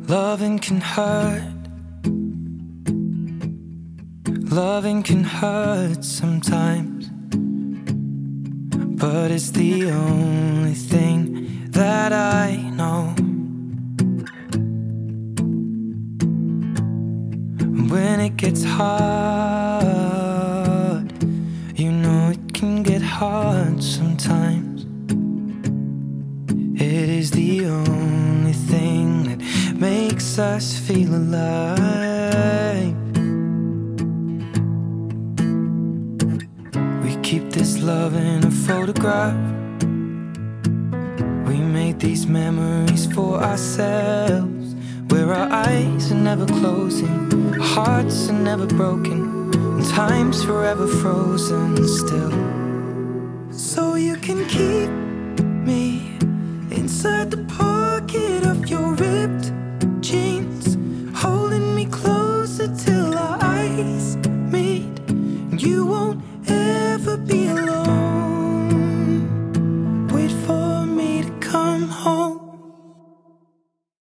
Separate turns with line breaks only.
Loving can hurt. Loving can hurt sometimes, but it's the only thing that I know. When it gets hard, you know it can get hard sometimes. It is the only thing that makes us feel alive. We keep this love in a photograph. We made these memories for ourselves, where our eyes are never closing, our hearts are never broken, and time's forever frozen still. So you can keep me inside the pocket of your ripped jeans, holding me closer till our eyes meet, and you won't ever be alone.